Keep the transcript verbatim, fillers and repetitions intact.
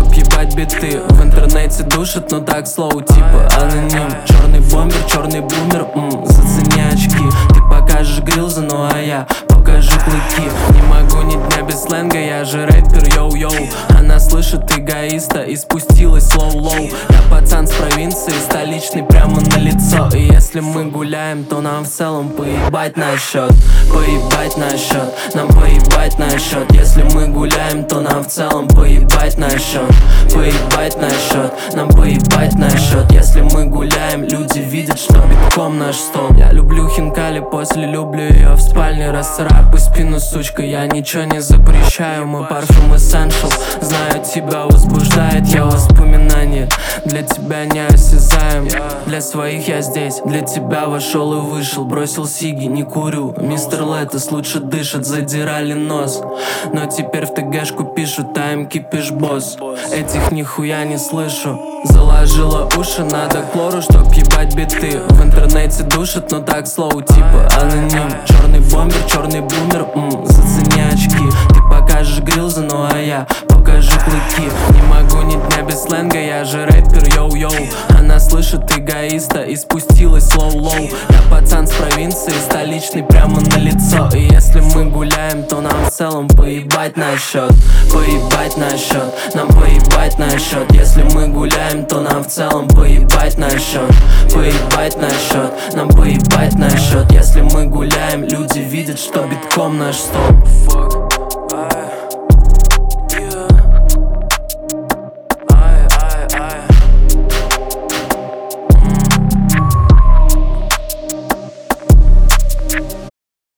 чтоб ебать биты. В интернете душат, но так слоу, типа аноним. Черный бомбер, черный бумер, м, зацени очки. Ты покажешь грилзы, ну а я покажу клыки. Не могу ни дня без сленга, я же рэпер, йоу-йоу. Она слышит эгоиста и спустилась лоу-лоу. Я пацан с провинции, столичный прямо на лицо. И если мы гуляем, то нам в целом поебать на счет. Поебать на счет, нам поебать на счет. Если мы гуляем, то нам в целом поебать на счет. Поебать на счет, нам поебать на счет. Если мы гуляем, люди видят, что битком наш стол. Я люблю хинкали, после люблю ее в спальне. Расцарапай спину, сучка, я ничего не запрещаю. Мой парфюм essential, знаю, тебя возбуждает. Я воспоминания, для тебя неосязаем. Для своих я здесь, для тебя вошел и вышел. Бросил сиги, не курю, мистер Летос лучше дышит. Задирали нос, но теперь в ТГшку пишут тайм кипиш босс. Этих нихуя не слышу. Заложила уши, надо клору, чтоб ебать биты. В интернете душат, но так слоу, типа аноним. Черный бомбер, черный бумер, м, зацени очки. Ты покажешь грилзы, ну а я покажу клыки. Не могу ни дня без сленга, я же рэпер, йоу-йоу. Она слышит эгоиста и спустилась лоу-лоу. Я пацан с провинции, столичный прямо на лицо. И если мы гуляем, то нам в целом поебать на счет. Поебать на счет, нам поебать на счет. Если мы гуляем, то нам в целом поебать на счет. Поебать на счет, нам поебать на счет. Если мы гуляем, люди видят, что битком наш стол.